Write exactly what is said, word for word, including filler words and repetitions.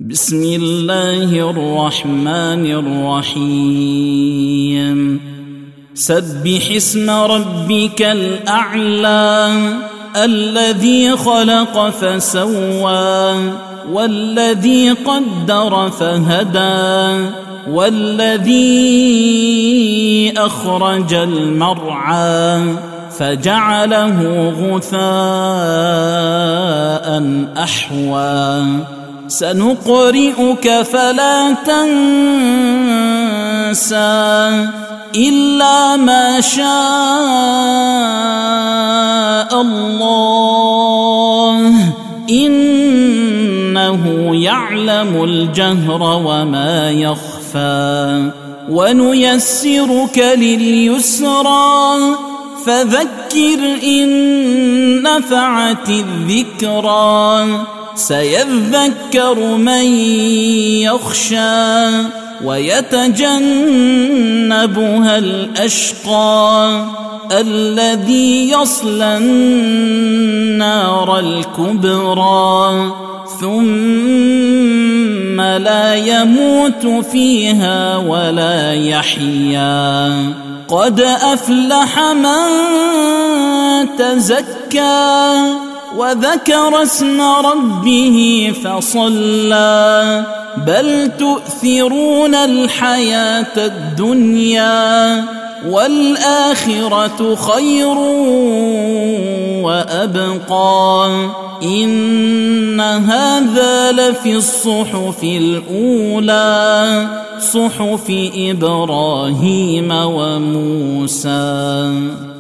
بسم الله الرحمن الرحيم سبح اسم ربك الأعلى الذي خلق فسوى والذي قدر فهدى والذي أخرج المرعى فجعله غثاء أحوى سنقرئك فلا تنسى إلا ما شاء الله إنه يعلم الجهر وما يخفى ونيسرك لليسرى فذكر إن نفعت الذكرى سيذكر من يخشى ويتجنبها الأشقى الذي يصلى النار الكبرى ثم لا يموت فيها ولا يحيا قد أفلح من تزكى وذكر اسم ربه فصلى بل تؤثرون الحياة الدنيا والآخرة خير وأبقى إن هذا لفي الصحف الأولى صحف إبراهيم وموسى.